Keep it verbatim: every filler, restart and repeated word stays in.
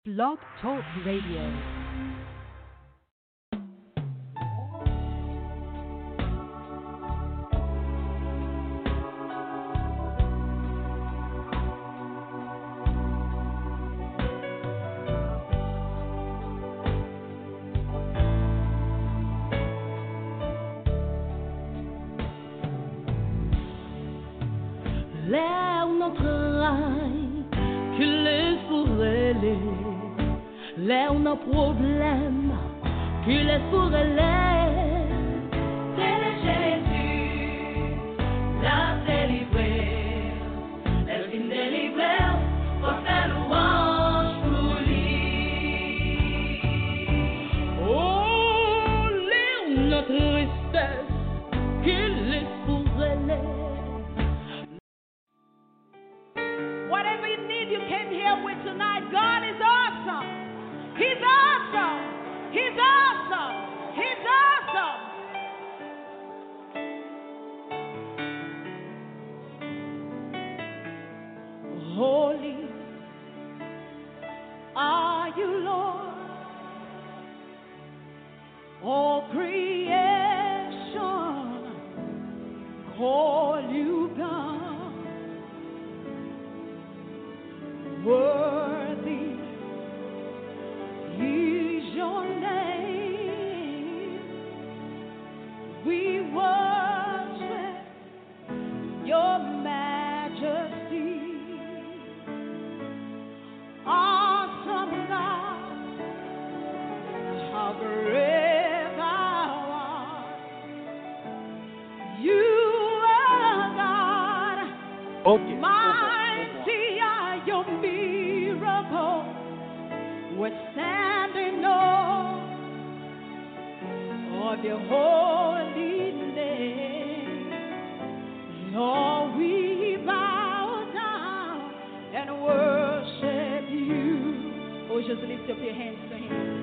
Blog Talk Radio. L'air notre rail, que les forêts, l'air nos problèmes, que les forêts, c'est le Jésus, la délivrée, elle vient délivrer, pour faire louange pour lui. Oh, l'air notre espèce, que les forêts. Whatever you need, you came here with tonight. God is awesome. He's awesome. He's awesome. He's awesome. Holy are you, Lord. All creation call you God. Worthy is your name. We worship your majesty. Awesome God, how great thou art. You are God. Okay. Mighty are your miracles. We're standing on of your holy name. Lord, we bow down and worship you. Oh, just lift up your hands to him.